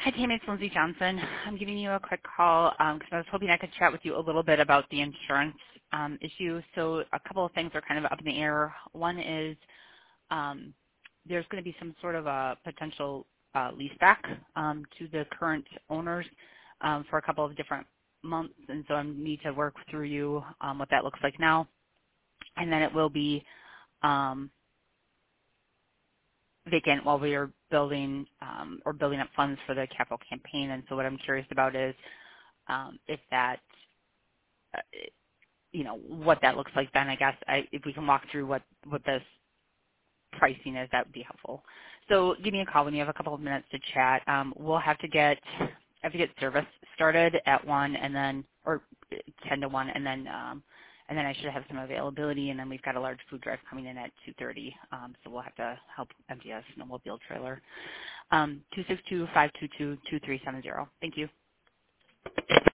Hi, Tammy. It's Lindsay Johnson. I'm giving you a quick call because I was hoping I could chat with you a little bit about the insurance issue. So a couple of things are kind of up in the air. One is there's going to be some sort of a potential lease back to the current owners for a couple of different months, and so I need to work through you what that looks like now. And then it will be vacant while we are building or building up funds for the capital campaign. And so what I'm curious about is if that, uh, what that looks like then, I guess, if we can walk through what this pricing is, that would be helpful. So give me a call when you have a couple of minutes to chat. We'll have to get service started at 1 and then, or 10 to 1, and then I should have some availability, and then we've got a large food drive coming in at 2:30, so we'll have to help empty a snowmobile trailer. 262-522-2370. Thank you.